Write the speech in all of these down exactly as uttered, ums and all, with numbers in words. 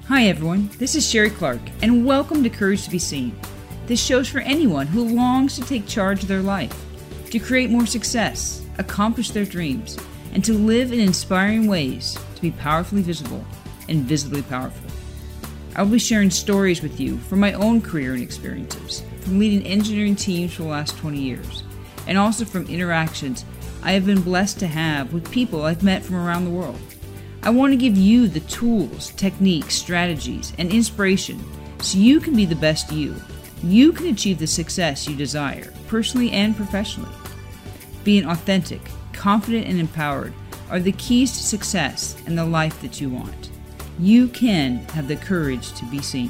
Hi everyone, this is Sherry Clark, and welcome to Courage to be Seen. This show's for anyone who longs to take charge of their life, to create more success, accomplish their dreams, and to live in inspiring ways to be powerfully visible and visibly powerful. I will be sharing stories with you from my own career and experiences, from leading engineering teams for the last twenty years, and also from interactions I have been blessed to have with people I've met from around the world. I want to give you the tools, techniques, strategies, and inspiration so you can be the best you. You can achieve the success you desire, personally and professionally. Being authentic, confident, and empowered are the keys to success and the life that you want. You can have the courage to be seen.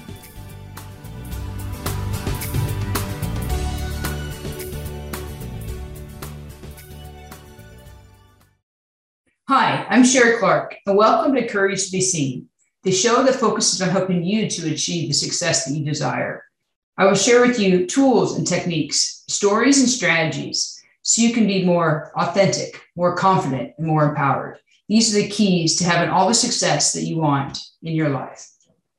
Hi, I'm Sherry Clark, and welcome to Courage to be Seen, the show that focuses on helping you to achieve the success that you desire. I will share with you tools and techniques, stories and strategies, so you can be more authentic, more confident, and more empowered. These are the keys to having all the success that you want in your life.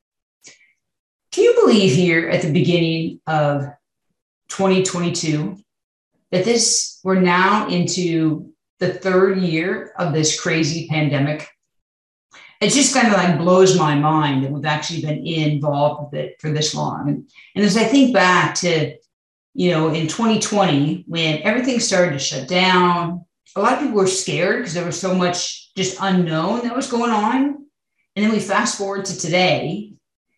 Can you believe here at the beginning of twenty twenty-two that this we're now into the third year of this crazy pandemic? It just kind of like blows my mind that we've actually been involved with it for this long. And, and as I think back to, you know, in twenty twenty, when everything started to shut down, a lot of people were scared because there was so much just unknown that was going on. And then we fast forward to today.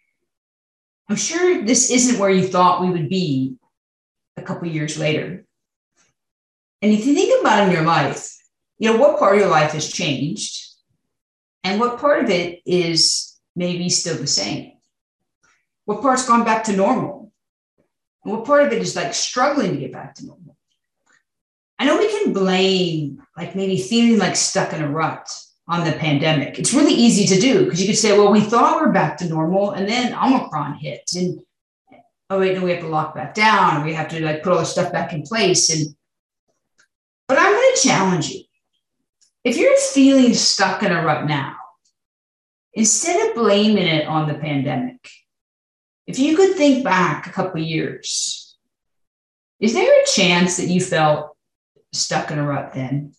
I'm sure this isn't where you thought we would be a couple of years later. And if you think about in your life, you know, what part of your life has changed and what part of it is maybe still the same? What part's gone back to normal? And what part of it is like struggling to get back to normal? I know we can blame like maybe feeling like stuck in a rut on the pandemic. It's really easy to do because you could say, well, we thought we we're back to normal and then Omicron hit and oh wait, no, we have to lock back down and we have to like put all the stuff back in place. And But I'm going to challenge you. If you're feeling stuck in a rut now, instead of blaming it on the pandemic, if you could think back a couple of years, is there a chance that you felt stuck in a rut then?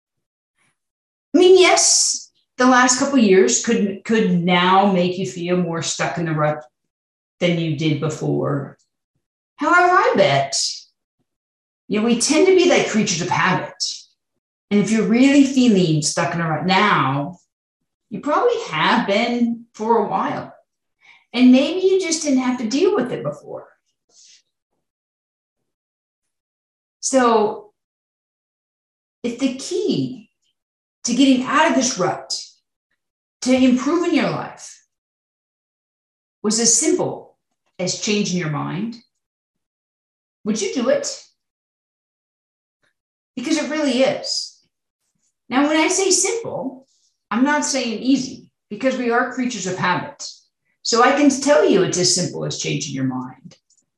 I mean, yes, the last couple of years could, could now make you feel more stuck in the rut than you did before. However, I bet You know, we tend to be like creatures of habit. And if you're really feeling stuck in a rut now, you probably have been for a while. And maybe you just didn't have to deal with it before. So if the key to getting out of this rut, to improving your life, was as simple as changing your mind, would you do it? Because it really is. Now, when I say simple, I'm not saying easy because we are creatures of habit. So I can tell you it's as simple as changing your mind.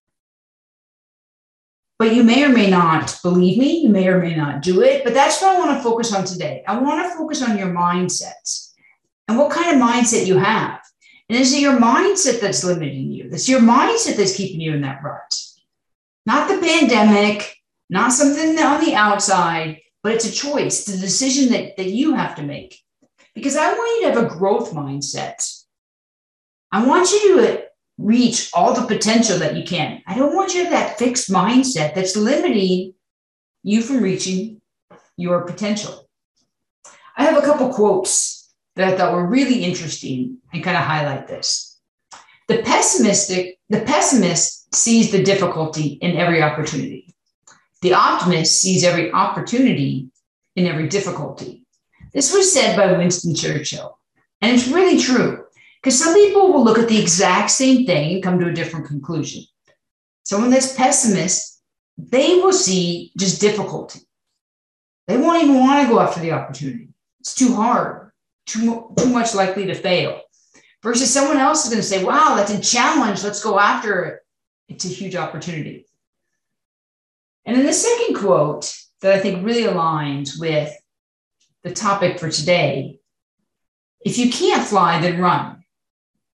But you may or may not believe me. You may or may not do it. But that's what I want to focus on today. I want to focus on your mindsets and what kind of mindset you have. And is it your mindset that's limiting you? It's your mindset that's keeping you in that rut. Not the pandemic, not something on the outside, but it's a choice. It's a decision that, that you have to make. Because I want you to have a growth mindset. I want you to reach all the potential that you can. I don't want you to have that fixed mindset that's limiting you from reaching your potential. I have a couple quotes that I thought were really interesting and kind of highlight this. The pessimistic, the pessimist sees the difficulty in every opportunity. The optimist sees every opportunity in every difficulty. This was said by Winston Churchill, and it's really true because some people will look at the exact same thing and come to a different conclusion. Someone that's pessimist, they will see just difficulty. They won't even want to go after the opportunity. It's too hard, too, too much likely to fail. Versus someone else is going to say, wow, that's a challenge. Let's go after it. It's a huge opportunity. And then the second quote that I think really aligns with the topic for today, if you can't fly, then run.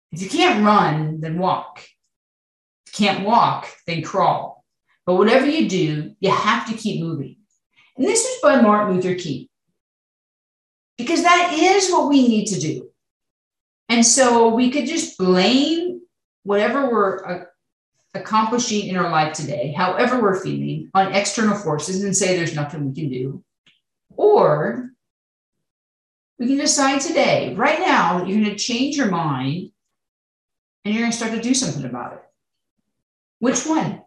If you can't run, then walk. If you can't walk, then crawl. But whatever you do, you have to keep moving. And this is by Martin Luther King, because that is what we need to do. And so we could just blame whatever we're uh, accomplishing in our life today, however we're feeling, on external forces and say there's nothing we can do. Or we can decide today, right now, that you're going to change your mind and you're going to start to do something about it. Which one?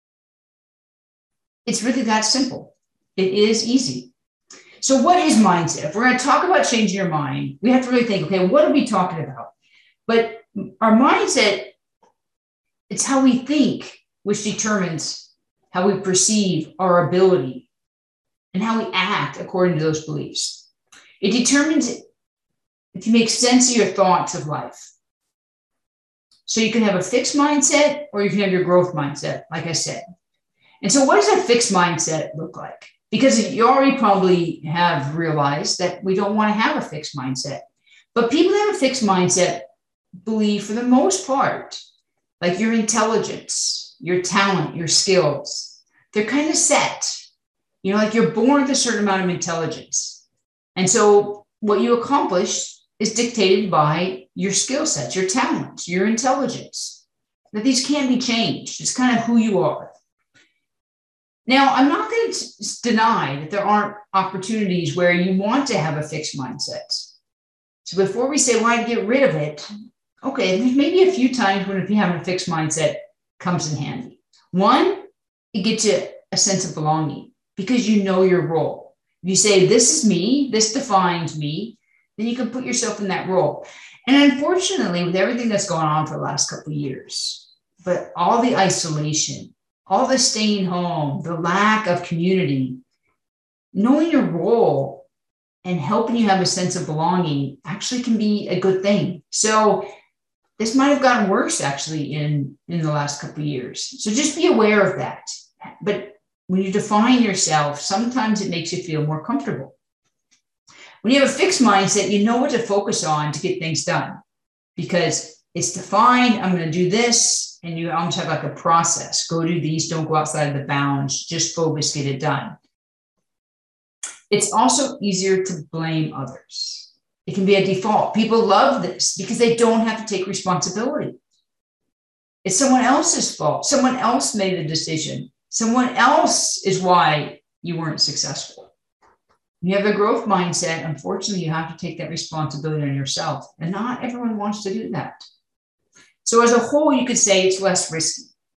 It's really that simple. It is easy. So what is mindset? If we're going to talk about changing your mind, we have to really think, okay, what are we talking about? But our mindset, it's how we think, which determines how we perceive our ability and how we act according to those beliefs. It determines if you make sense of your thoughts of life. So you can have a fixed mindset or you can have your growth mindset, like I said. And so what does a fixed mindset look like? Because you already probably have realized that we don't want to have a fixed mindset. But people that have a fixed mindset believe, for the most part, like your intelligence, your talent, your skills, they're kind of set. You know, like you're born with a certain amount of intelligence. And so what you accomplish is dictated by your skill sets, your talents, your intelligence, that these can't be changed. It's kind of who you are. Now, I'm not going to deny that there aren't opportunities where you want to have a fixed mindset. So before we say, why get rid of it? Okay, there's maybe a few times when if you have a fixed mindset comes in handy. One, it gets you a sense of belonging because you know your role. If you say, this is me, this defines me, then you can put yourself in that role. And unfortunately, with everything that's gone on for the last couple of years, but all the isolation, all the staying home, the lack of community, knowing your role and helping you have a sense of belonging actually can be a good thing. So this might have gotten worse actually in, in the last couple of years. So just be aware of that. But when you define yourself, sometimes it makes you feel more comfortable. When you have a fixed mindset, you know what to focus on to get things done because it's defined. I'm going to do this. And you almost have like a process. Go do these, don't go outside of the bounds, just focus, get it done. It's also easier to blame others. It can be a default. People love this because they don't have to take responsibility. It's someone else's fault. Someone else made the decision. Someone else is why you weren't successful. When you have a growth mindset, unfortunately, you have to take that responsibility on yourself. And not everyone wants to do that. So as a whole, you could say it's less risky.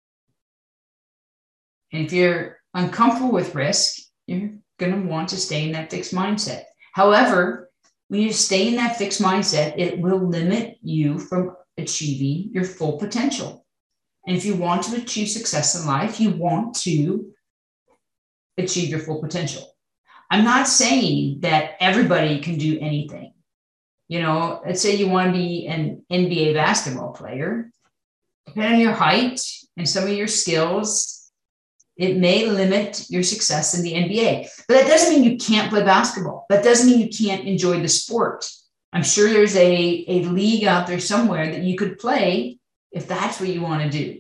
And if you're uncomfortable with risk, you're going to want to stay in that fixed mindset. However, when you stay in that fixed mindset, it will limit you from achieving your full potential. And if you want to achieve success in life, you want to achieve your full potential. I'm not saying that everybody can do anything. You know, let's say you want to be an N B A basketball player. Depending on your height and some of your skills, it may limit your success in the N B A. But that doesn't mean you can't play basketball. That doesn't mean you can't enjoy the sport. I'm sure there's a, a league out there somewhere that you could play if that's what you want to do.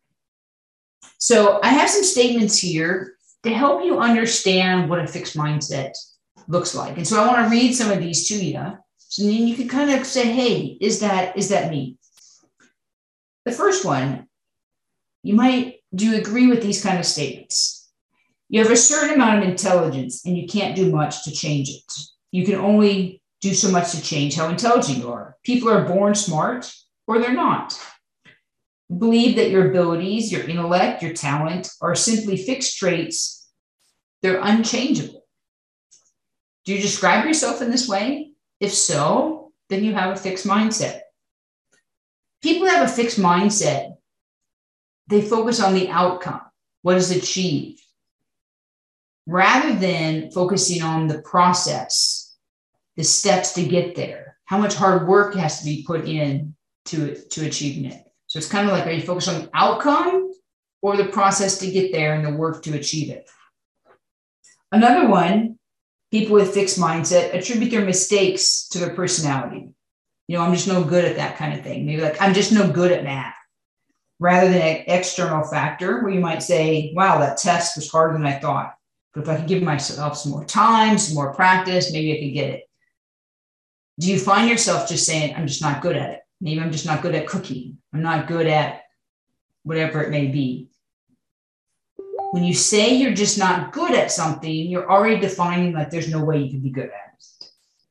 So I have some statements here to help you understand what a fixed mindset looks like. And so I want to read some of these to you. So then you can kind of say, hey, is that, is that me? The first one, you might, do you agree with these kind of statements? You have a certain amount of intelligence and you can't do much to change it. You can only do so much to change how intelligent you are. People are born smart or they're not. Believe that your abilities, your intellect, your talent are simply fixed traits. They're unchangeable. Do you describe yourself in this way? If so, then you have a fixed mindset. People that have a fixed mindset, they focus on the outcome, what is achieved, rather than focusing on the process, the steps to get there, how much hard work has to be put in to, to achieving it. So it's kind of like, are you focused on the outcome or the process to get there and the work to achieve it? Another one, people with fixed mindset attribute their mistakes to their personality. You You know, I'm just no good at that kind of thing. Maybe like, I'm just no good at math, rather than an external factor where you might say, wow, that test was harder than I thought. But if I could give myself some more time, some more practice, maybe I could get it. Do you find yourself just saying, I'm just not good at it? Maybe I'm just not good at cooking. I'm not good at whatever it may be. When you say you're just not good at something, you're already defining like there's no way you can be good at it.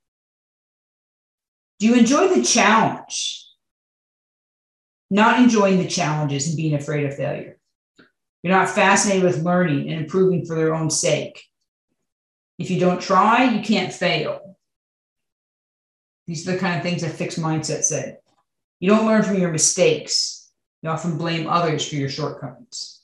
Do you enjoy the challenge? Not enjoying the challenges and being afraid of failure. You're not fascinated with learning and improving for their own sake. If you don't try, you can't fail. These are the kind of things that fixed mindset say. You don't learn from your mistakes. You often blame others for your shortcomings.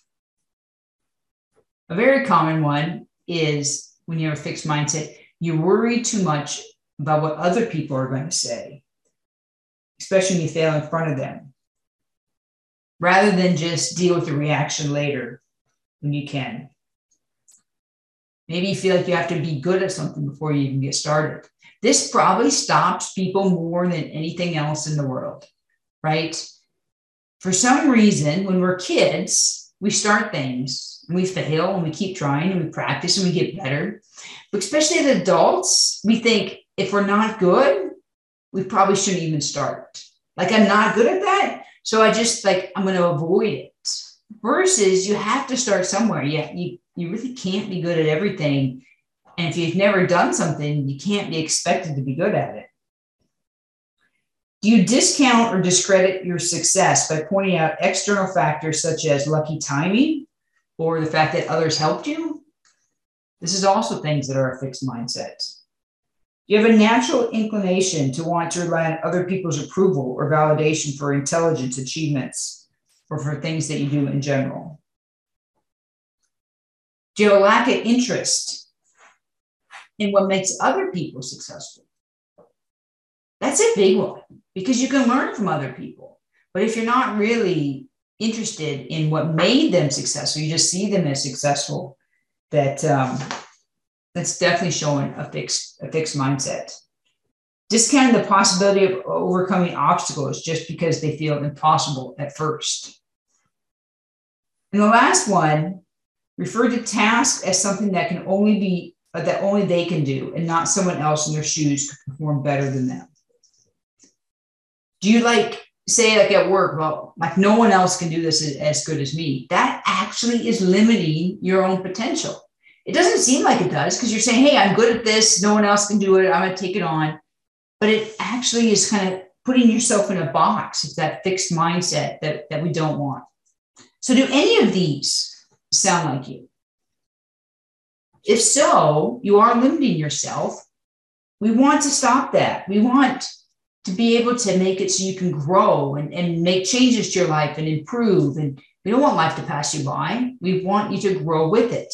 A very common one is when you have a fixed mindset, you worry too much about what other people are going to say, especially when you fail in front of them, rather than just deal with the reaction later when you can. Maybe you feel like you have to be good at something before you even get started. This probably stops people more than anything else in the world, right? For some reason, when we're kids, we start things and we fail and we keep trying and we practice and we get better. But especially as adults, we think if we're not good, we probably shouldn't even start. Like, I'm not good at that, so I just like, I'm going to avoid it. Versus you have to start somewhere. Yeah, you, you really can't be good at everything. And if you've never done something, you can't be expected to be good at it. Do you discount or discredit your success by pointing out external factors such as lucky timing or the fact that others helped you? This is also things that are a fixed mindset. Do you have a natural inclination to want to rely on other people's approval or validation for intelligence achievements or for things that you do in general? Do you have a lack of interest in what makes other people successful? That's a big one, because you can learn from other people. But if you're not really interested in what made them successful, you just see them as successful, that um, that's definitely showing a fixed, a fixed mindset. Discounting the possibility of overcoming obstacles just because they feel impossible at first. And the last one, refer to tasks as something that can only be, uh, that only they can do and not someone else in their shoes could perform better than them. Do you like say like at work, well, like no one else can do this as good as me? That actually is limiting your own potential. It doesn't seem like it does because you're saying, hey, I'm good at this. No one else can do it. I'm going to take it on. But it actually is kind of putting yourself in a box. It's that fixed mindset that, that we don't want. So do any of these sound like you? If so, you are limiting yourself. We want to stop that. We want to be able to make it so you can grow and, and make changes to your life and improve. And we don't want life to pass you by. We want you to grow with it.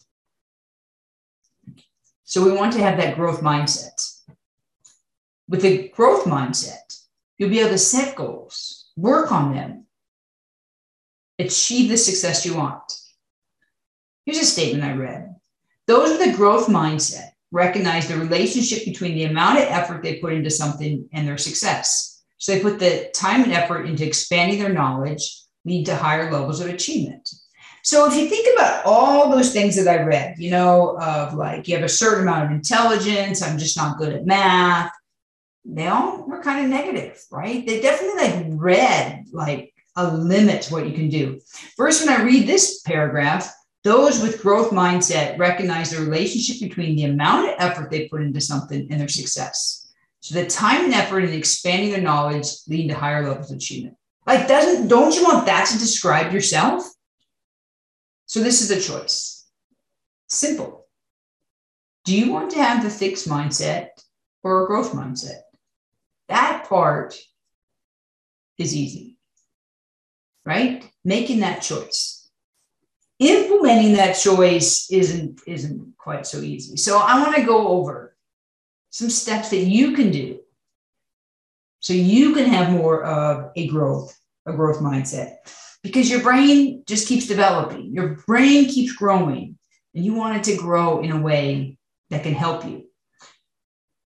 So we want to have that growth mindset. With a growth mindset, you'll be able to set goals, work on them, achieve the success you want. Here's a statement I read. Those with a growth mindset recognize the relationship between the amount of effort they put into something and their success. So they put the time and effort into expanding their knowledge, lead to higher levels of achievement. So if you think about all those things that I read, you know, of like you have a certain amount of intelligence, I'm just not good at math, they all were kind of negative, right? They definitely like read like a limit to what you can do. First, when I read this paragraph, those with growth mindset recognize the relationship between the amount of effort they put into something and their success. So the time and effort in expanding their knowledge lead to higher levels of achievement. Like, doesn't, don't you want that to describe yourself? So this is a choice. Simple. Do you want to have the fixed mindset or a growth mindset? That part is easy, right? Making that choice. Implementing that choice isn't, isn't quite so easy. So I want to go over some steps that you can do so you can have more of a growth, a growth mindset, because your brain just keeps developing. Your brain keeps growing, and you want it to grow in a way that can help you.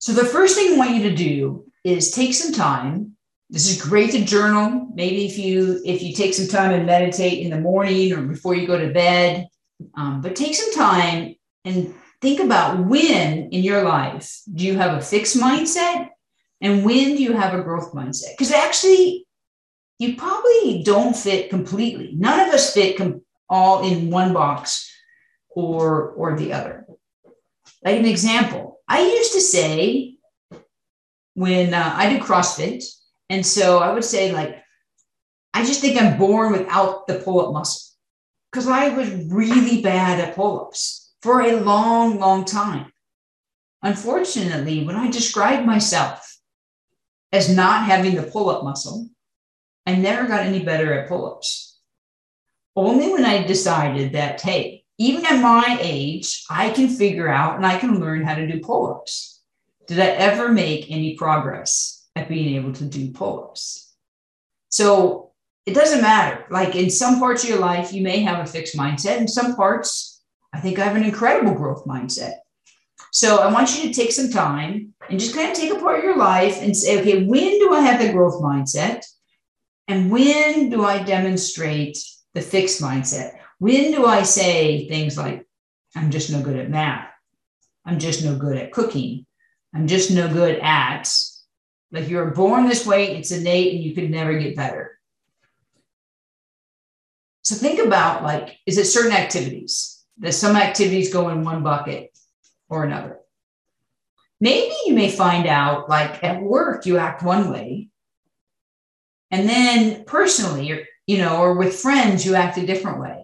So the first thing I want you to do is take some time. This is great to journal. Maybe if you if you take some time and meditate in the morning or before you go to bed, um, but take some time and think about when in your life do you have a fixed mindset and when do you have a growth mindset? Because actually, you probably don't fit completely. None of us fit com- all in one box or or the other. Like an example, I used to say when uh, I do CrossFit, and so I would say like, I just think I'm born without the pull-up muscle because I was really bad at pull-ups for a long, long time. Unfortunately, when I described myself as not having the pull-up muscle, I never got any better at pull-ups. Only when I decided that, hey, even at my age, I can figure out and I can learn how to do pull-ups. Did I ever make any progress at being able to do pull-ups? So it doesn't matter. Like in some parts of your life, you may have a fixed mindset. In some parts, I think I have an incredible growth mindset. So I want you to take some time and just kind of take apart your life and say, okay, when do I have the growth mindset? And when do I demonstrate the fixed mindset? When do I say things like, I'm just no good at math. I'm just no good at cooking. I'm just no good at, like you're born this way, it's innate and you could never get better. So think about like, is it certain activities? Does some activities go in one bucket or another? Maybe you may find out like at work, you act one way. And then personally, or, you know, or with friends, you act a different way.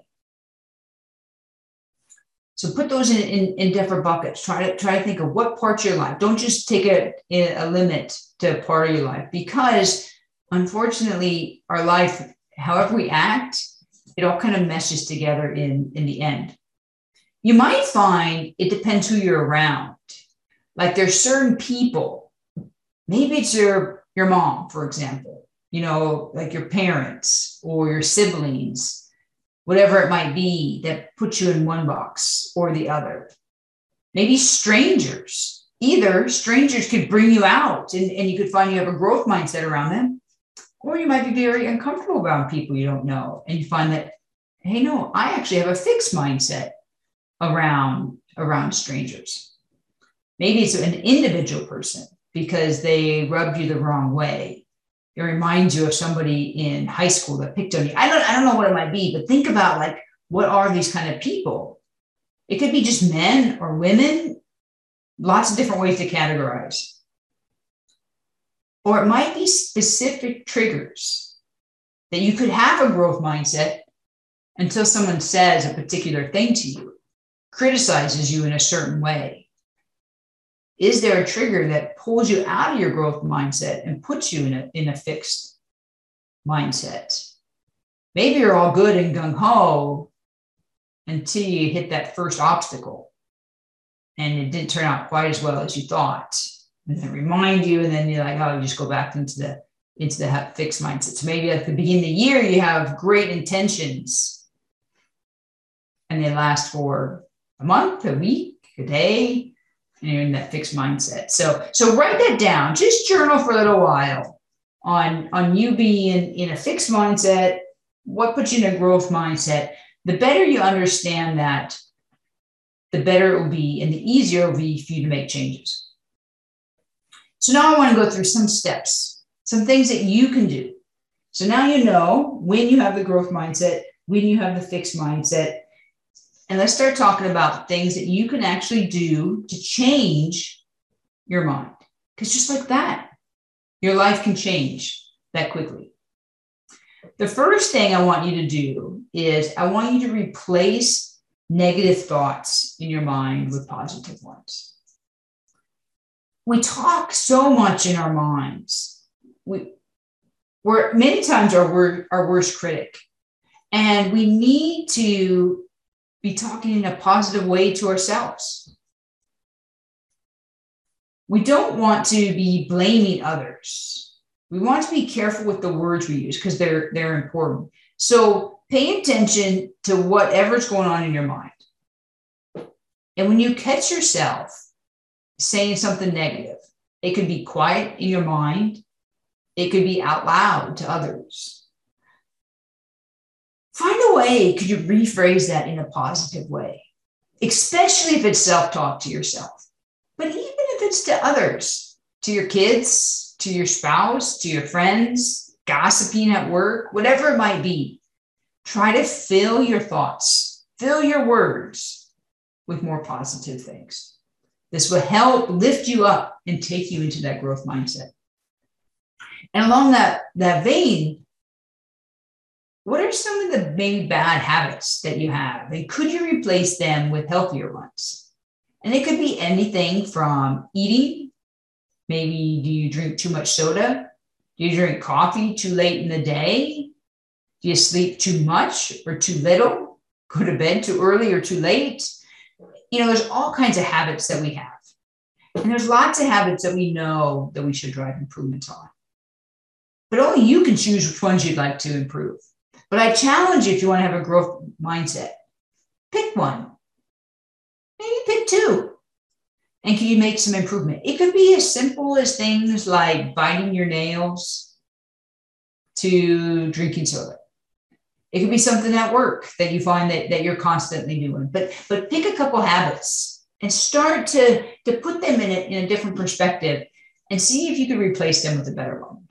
So put those in, in, in different buckets. Try to try to think of what parts of your life. Don't just take a, a limit to a part of your life because unfortunately, our life, however we act, it all kind of meshes together in, in the end. You might find it depends who you're around. Like there's certain people, maybe it's your, your mom, for example, you know, like your parents or your siblings, whatever it might be that puts you in one box or the other. Maybe strangers, either strangers could bring you out and, and you could find you have a growth mindset around them, or you might be very uncomfortable around people you don't know. And you find that, hey, no, I actually have a fixed mindset around, around strangers. Maybe it's an individual person because they rubbed you the wrong way. It reminds you of somebody in high school that picked on you. I don't, I don't know what it might be, but think about like, what are these kind of people? It could be just men or women, lots of different ways to categorize. Or it might be specific triggers that you could have a growth mindset until someone says a particular thing to you, criticizes you in a certain way. Is there a trigger that pulls you out of your growth mindset and puts you in a, in a fixed mindset? Maybe you're all good and gung-ho until you hit that first obstacle and it didn't turn out quite as well as you thought. And then remind you, and then you're like, oh, you just go back into the, into the fixed mindset. So maybe at the beginning of the year, you have great intentions and they last for a month, a week, a day, and you're in that fixed mindset. So, so write that down. Just journal for a little while on, on you being in a fixed mindset, what puts you in a growth mindset. The better you understand that, the better it will be and the easier it will be for you to make changes. So now I want to go through some steps, some things that you can do. So now you know when you have the growth mindset, when you have the fixed mindset. And let's start talking about things that you can actually do to change your mind. Because just like that, your life can change that quickly. The first thing I want you to do is I want you to replace negative thoughts in your mind with positive ones. We talk so much in our minds. We, we're many times our, our worst critic. And we need to be talking in a positive way to ourselves. We don't want to be blaming others. We want to be careful with the words we use because they're, they're important. So pay attention to whatever's going on in your mind. And when you catch yourself saying something negative, It could be quiet in your mind. It could be out loud to others. Find a way, could you rephrase that in a positive way, especially if it's self-talk to yourself, but even if it's to others, to your kids, to your spouse, to your friends, gossiping at work, whatever it might be. Try to fill your thoughts, fill your words with more positive things. This will help lift you up and take you into that growth mindset. And along that, that vein, what are some of the maybe bad habits that you have? And could you replace them with healthier ones? And it could be anything from eating. Maybe do you drink too much soda? Do you drink coffee too late in the day? Do you sleep too much or too little? Go to bed too early or too late? You know, there's all kinds of habits that we have. And there's lots of habits that we know that we should drive improvements on. But only you can choose which ones you'd like to improve. But I challenge you, if you want to have a growth mindset, pick one. Maybe pick two. And can you make some improvement? It could be as simple as things like biting your nails to drinking soda. It could be something at work that you find that, that you're constantly doing. But, but pick a couple habits and start to, to put them in a, in a different perspective and see if you can replace them with a better one.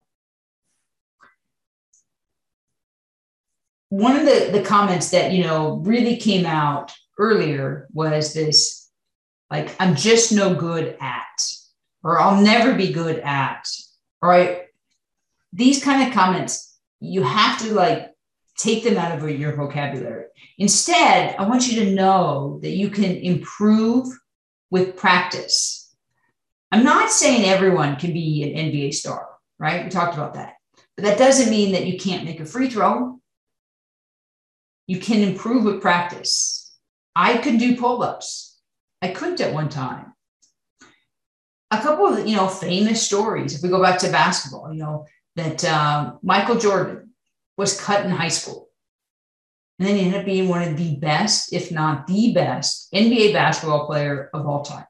One of the, the comments that, you know, really came out earlier was this, like, I'm just no good at, or I'll never be good at, right? These kind of comments, you have to like take them out of your vocabulary. Instead, I want you to know that you can improve with practice. I'm not saying everyone can be an N B A star, right? We talked about that. But that doesn't mean that you can't make a free throw. You can improve with practice. I could do pull-ups. I couldn't at one time. A couple of, you know, famous stories, if we go back to basketball, you know, that um, Michael Jordan was cut in high school. And then he ended up being one of the best, if not the best, N B A basketball player of all time.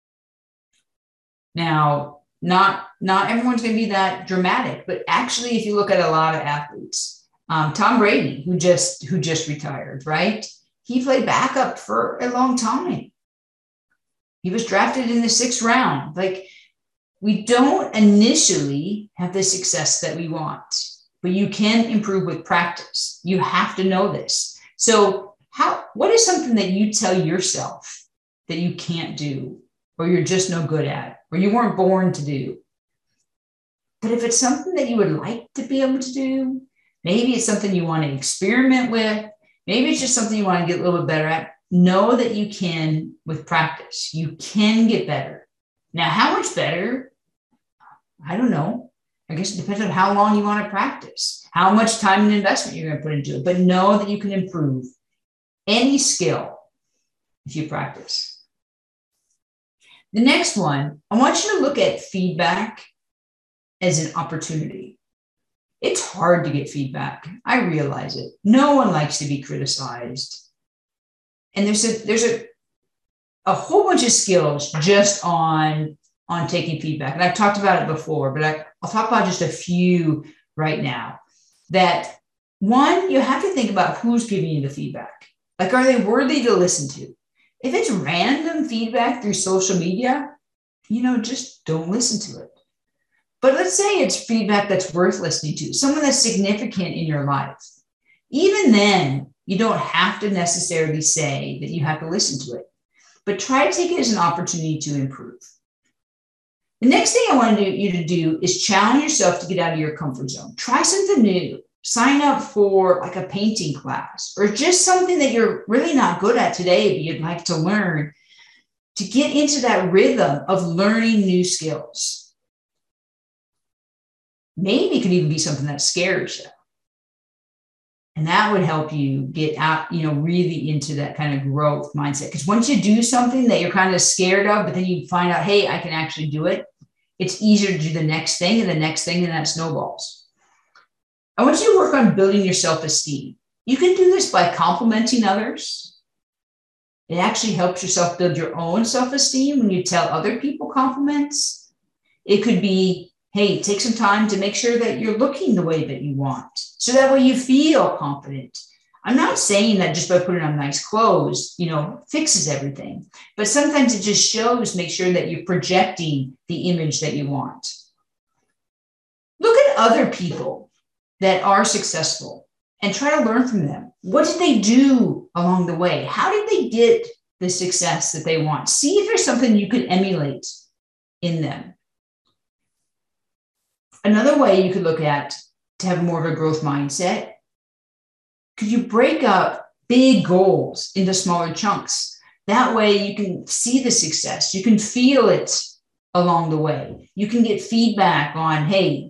Now, not, not everyone's going to be that dramatic, but actually, if you look at a lot of athletes, um, Tom Brady, who just, who just retired, right? He played backup for a long time. He was drafted in the sixth round. Like, we don't initially have the success that we want, but you can improve with practice. You have to know this. So how, what is something that you tell yourself that you can't do, or you're just no good at, or you weren't born to do? But if it's something that you would like to be able to do, maybe it's something you want to experiment with, maybe it's just something you want to get a little bit better at, know that you can with practice. You can get better. Now, how much better? I don't know. I guess it depends on how long you want to practice, how much time and investment you're going to put into it, but know that you can improve any skill if you practice. The next one, I want you to look at feedback as an opportunity. It's hard to get feedback. I realize it. No one likes to be criticized. And there's a, there's a, a whole bunch of skills just on, on taking feedback. And I've talked about it before, but I, I'll talk about just a few right now. That one, you have to think about who's giving you the feedback. Like, are they worthy to listen to? If it's random feedback through social media, you know, just don't listen to it. But let's say it's feedback that's worth listening to, someone that's significant in your life. Even then, you don't have to necessarily say that you have to listen to it, but try to take it as an opportunity to improve. The next thing I want you to do is challenge yourself to get out of your comfort zone. Try something new. Sign up for like a painting class, or just something that you're really not good at today, but you'd like to learn, to get into that rhythm of learning new skills. Maybe it could even be something that scares you. And that would help you get out, you know, really into that kind of growth mindset. Because once you do something that you're kind of scared of, but then you find out, hey, I can actually do it, it's easier to do the next thing and the next thing, and that snowballs. I want you to work on building your self-esteem. You can do this by complimenting others. It actually helps yourself build your own self-esteem when you tell other people compliments. It could be, hey, take some time to make sure that you're looking the way that you want. So that way you feel confident. I'm not saying that just by putting on nice clothes, you know, fixes everything, but sometimes it just shows, make sure that you're projecting the image that you want. Look at other people that are successful and try to learn from them. What did they do along the way? How did they get the success that they want? See if there's something you could emulate in them. Another way you could look at to have more of a growth mindset, could you break up big goals into smaller chunks? That way you can see the success. You can feel it along the way. You can get feedback on, hey,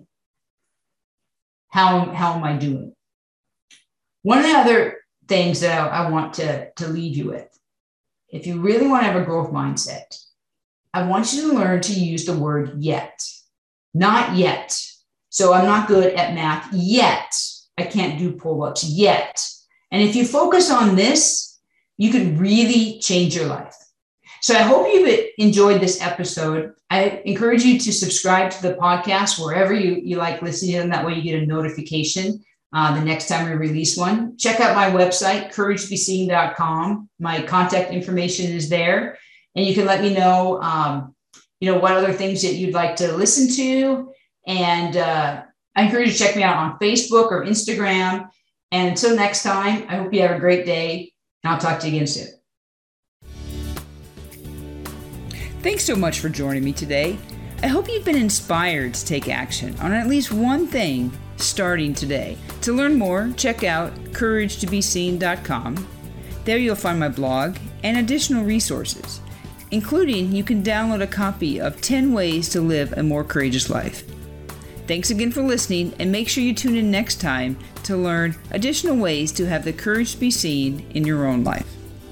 how, how am I doing? One of the other things that I, I want to, to leave you with, if you really want to have a growth mindset, I want you to learn to use the word yet, not yet. So I'm not good at math yet. I can't do pull-ups yet. And if you focus on this, you can really change your life. So I hope you've enjoyed this episode. I encourage you to subscribe to the podcast wherever you, you like listening, and that way you get a notification uh, the next time we release one. Check out my website, courage to be seen dot com. My contact information is there. And you can let me know, um, you know, what other things that you'd like to listen to. And uh, I encourage you to check me out on Facebook or Instagram. And until next time, I hope you have a great day, and I'll talk to you again soon. Thanks so much for joining me today. I hope you've been inspired to take action on at least one thing starting today. To learn more, check out courage to be seen dot com. There you'll find my blog and additional resources, including you can download a copy of ten ways to live a more courageous life. Thanks again for listening, and make sure you tune in next time to learn additional ways to have the courage to be seen in your own life.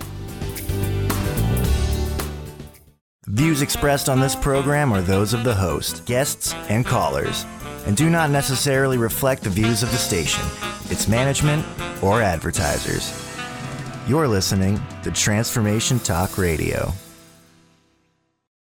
Views expressed on this program are those of the host, guests, and callers, and do not necessarily reflect the views of the station, its management, or advertisers. You're listening to Transformation Talk Radio.